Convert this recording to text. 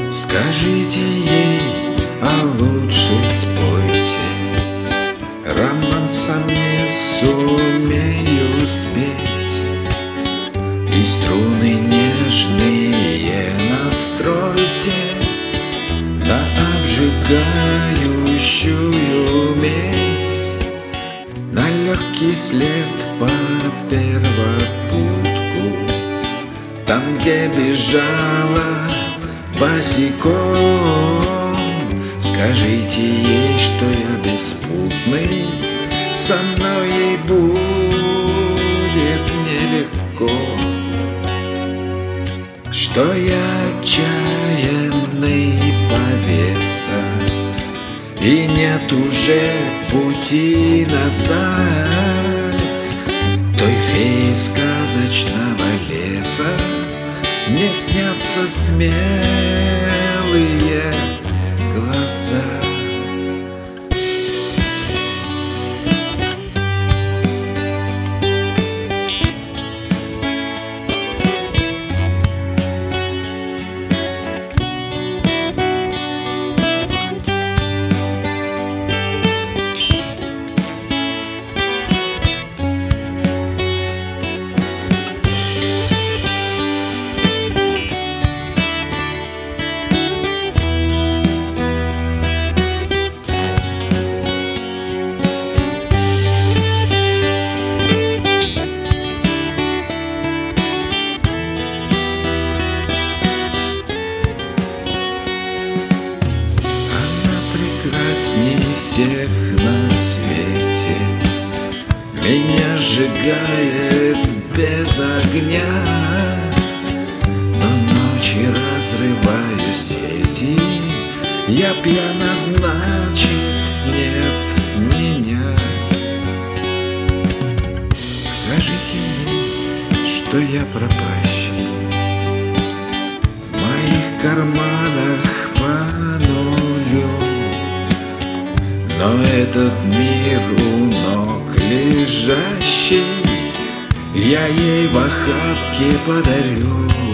Скажите ей, а лучше спойте, романсом не сумею спеть. И струны нежные настройте на обжигающую медь, на легкий след по первопутку, там, где бежала босиком. Скажите ей, что я беспутный, со мной ей будет нелегко, что я отчаянный повеса, и нет уже пути назад. Той феи сказочного леса мне снятся смелые глаза. Прекрасней всех на свете, меня сжигает без огня, но ночи разрываю сети, я пьяна, значит нет меня. Скажите ей, что я пропащий, в моих карманах по нулю, но этот мир у ног лежащий я ей в охапке подарю.